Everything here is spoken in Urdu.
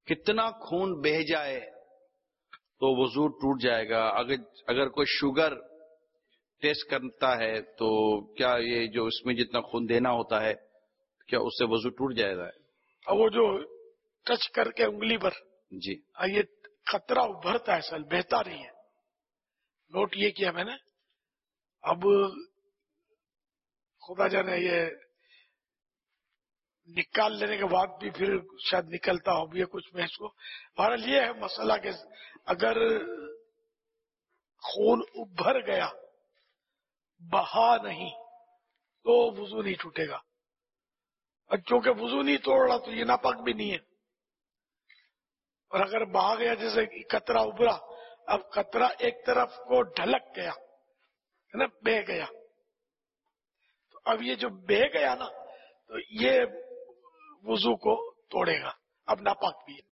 کتنا خون بہہ جائے تو وضو ٹوٹ جائے گا. اگر کوئی شوگر ٹیسٹ کرتا ہے تو کیا یہ جو اس میں جتنا خون دینا ہوتا ہے کیا اس سے وضو ٹوٹ جائے گا؟ اور وہ جو ٹچ کر کے انگلی پر جی یہ خطرہ ابھرتا ہے، اصل بہتا نہیں ہے. نوٹ یہ کیا میں نے. اب خدا جانے یہ نکال لینے کے بعد بھی پھر شاید نکلتا ہو بھی کچھ میں اس کو. بہرحال یہ ہے مسئلہ کہ اگر خون ابھر گیا بہا نہیں تو وضو نہیں ٹوٹے گا، اور چونکہ وضو نہیں توڑ رہا تو یہ ناپاک بھی نہیں ہے. اور اگر بہا گیا جیسے قطرہ ابھرا، اب قطرہ ایک طرف کو ڈھلک گیا ہے نا، بہہ گیا، تو اب یہ جو بہہ گیا نا تو یہ وضو کو توڑے گا، اب ناپاک بھی ہے.